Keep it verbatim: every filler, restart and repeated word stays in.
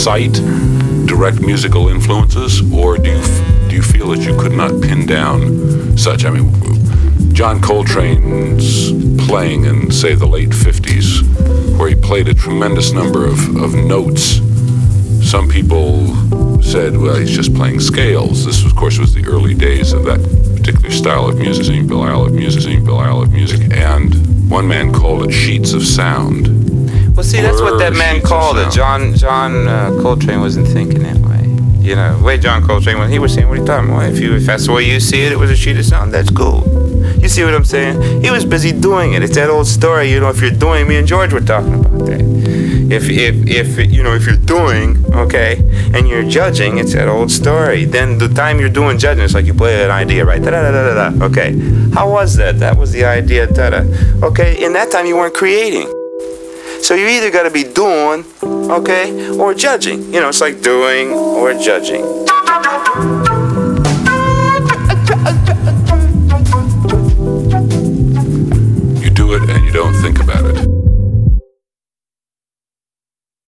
cite direct musical influences, or do you do you feel that you could not pin down such? I mean, John Coltrane's playing in, say, the late fifties, where he played a tremendous number of, of notes. Some people said, well, he's just playing scales. This, of course, was the early days of that particular style of music, Bill Isle of music, Bill Isle of music, and one man called it sheets of sound. Well, see, that's what that man called it. John John uh, Coltrane wasn't thinking that way. You know, the way John Coltrane, when he was saying what he thought, well, if you if that's the way you see it, it was a sheet of sound. That's cool. You see what I'm saying? He was busy doing it. It's that old story. You know, if you're doing, me and George were talking about that. If if if you know if you're doing, okay, and you're judging, it's that old story. Then the time you're doing judging, it's like you play an idea, right? Da da da da da. Okay, how was that? That was the idea. Da da. Okay, in that time you weren't creating. So you either got to be doing, okay, or judging. You know, it's like doing or judging.